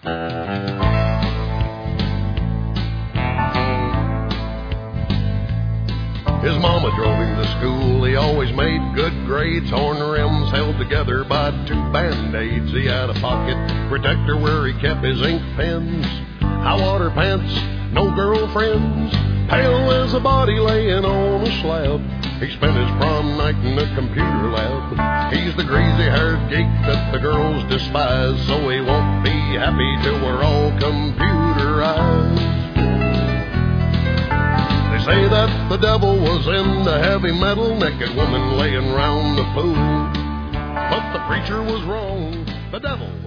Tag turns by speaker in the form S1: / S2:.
S1: His mama drove him to school, he always made good grades. Horn rims held together by 2 Band-Aids. He had a pocket protector where he kept his ink pens. High water pants, no girlfriends. Pale as a body laying on a slab. He spent his prom night in a computer lab. He's the greasy-haired geek that the girls despise, so he won't be happy till we're all computerized. They say that the devil was in the heavy metal, naked woman laying round the pool. But the preacher was wrong. The devil